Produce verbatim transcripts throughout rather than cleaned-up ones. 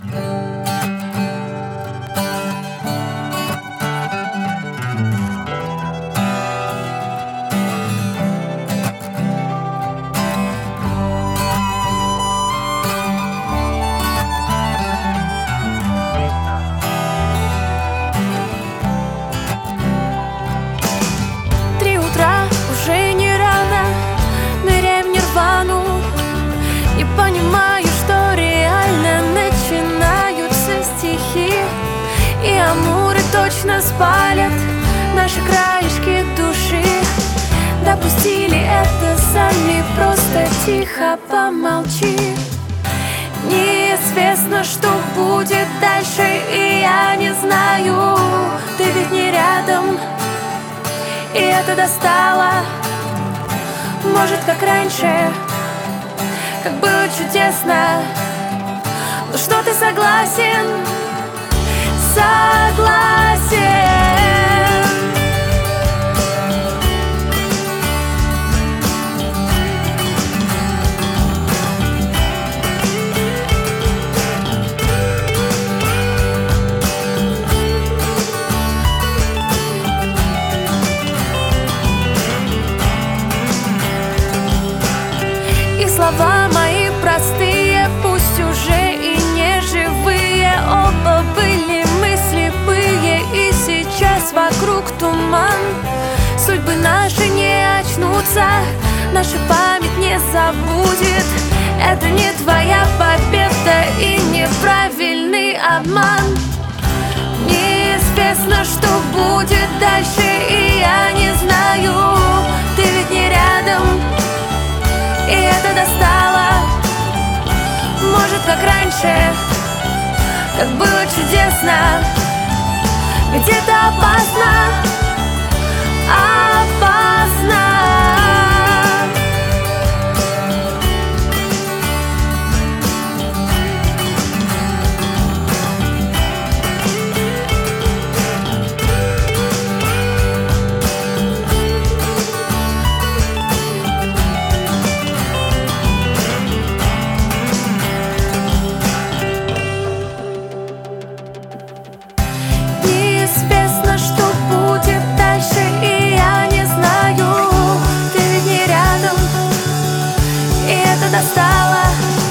Понимаю, что реально начинаются стихи, и амуры точно спалят наши краешки души. Допустили это сами, просто тихо помолчи. Неизвестно, что будет дальше, и я не знаю. Ты ведь не рядом, и это достало. Может, как раньше, как было чудесно. Ну что, ты согласен? Согласен. И слова мои простые, пусть уже и не живые, оба были мы слепые, и сейчас вокруг туман. Судьбы наши не очнутся, наша память не забудет. Это не твоя победа и неправильный обман. Неизвестно, что будет дальше, и я не знаю. Ты ведь не рядом, и это достало. Может, как раньше, как было чудесно. Ведь это опасно, опасно. Неизвестно, что будет дальше, и я не знаю. Ты ведь не рядом, и это достало.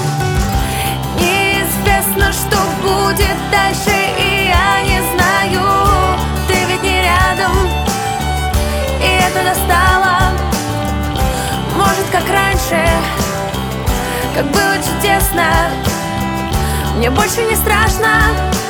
Неизвестно, что будет дальше, и я не знаю. Ты ведь не рядом, и это достало. Может, как раньше, как было чудесно. Мне больше не страшно.